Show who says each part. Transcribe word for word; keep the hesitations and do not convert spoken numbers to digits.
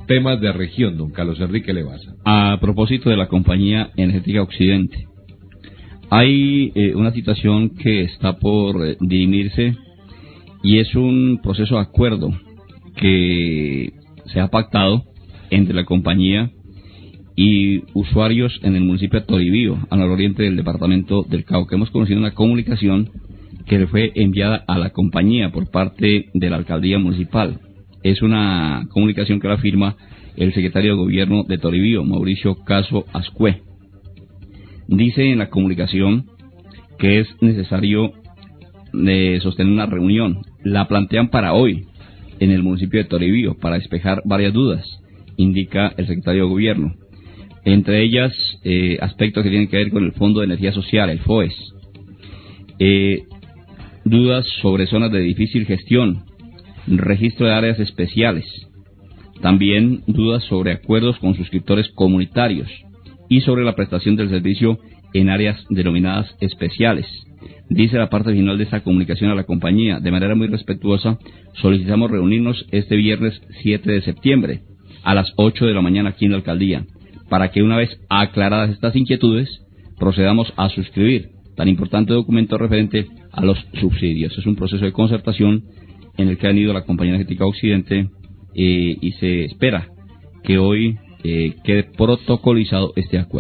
Speaker 1: temas de región, don Carlos Enrique Levaza.
Speaker 2: A propósito de la Compañía Energética Occidente, hay eh, una situación que está por eh, dirimirse y es un proceso de acuerdo que se ha pactado entre la compañía y usuarios en el municipio de Toribío, al nororiente del departamento del Cauca. Hemos conocido una comunicación que le fue enviada a la compañía por parte de la alcaldía municipal. Es una comunicación que la firma el secretario de Gobierno de Toribío, Mauricio Caso Ascue. Dice en la comunicación que es necesario eh, sostener una reunión. La plantean para hoy en el municipio de Toribío para despejar varias dudas, indica el secretario de Gobierno. Entre ellas, eh, aspectos que tienen que ver con el Fondo de Energía Social, el F O E S. Eh, dudas sobre zonas de difícil gestión, registro de áreas especiales. También dudas sobre acuerdos con suscriptores comunitarios y sobre la prestación del servicio en áreas denominadas especiales. Dice la parte final de esta comunicación a la compañía: de manera muy respetuosa, solicitamos reunirnos este viernes siete de septiembre a las ocho de la mañana aquí en la alcaldía, para que una vez aclaradas estas inquietudes, procedamos a suscribir tan importante documento referente a los subsidios. Es un proceso de concertación en el que ha ido la Compañía Energética Occidente eh, y se espera que hoy eh, quede protocolizado este acuerdo.